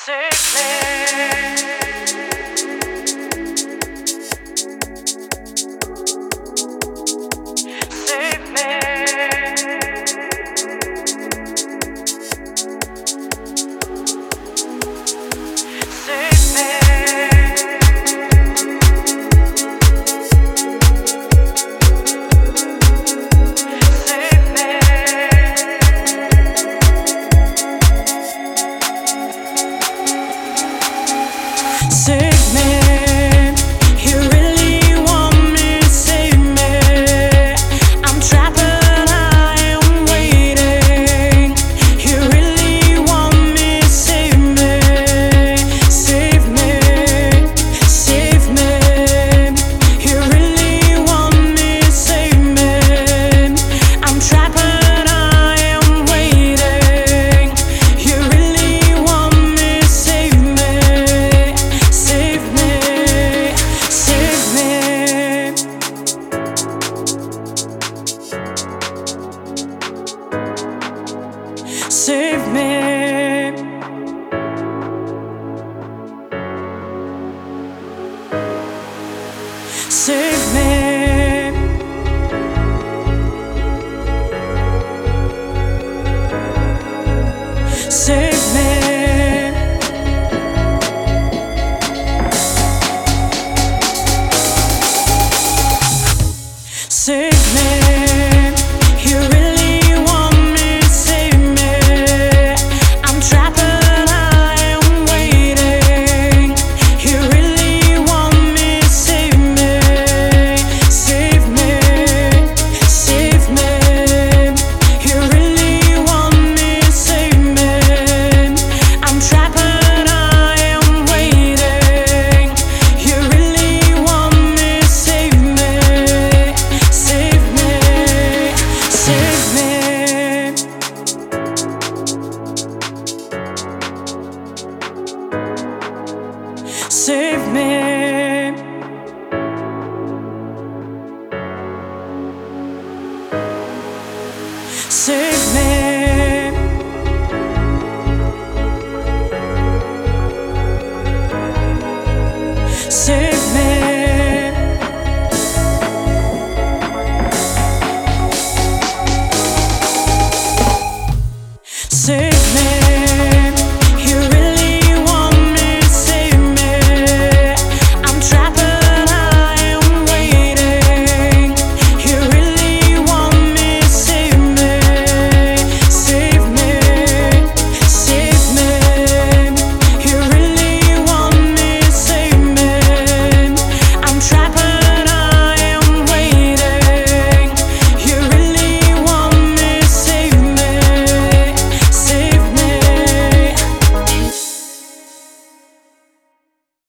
Save me. Save me. Save me. Save me, you really want me, save me. I'm trapped and I am waiting. You really want me, save me. Save me, save me. You really want me, save me. I'm trapped and I am waiting. You really want me, save me. Save me, save me. Save me. Save me. Save me. Save me, you really want me, save me. I'm trapped and I am waiting. You really want me, save me. Save me, save me. You really want me, save me. I'm trapped and I am waiting. You really want me, save me. Save me, save me. Save me.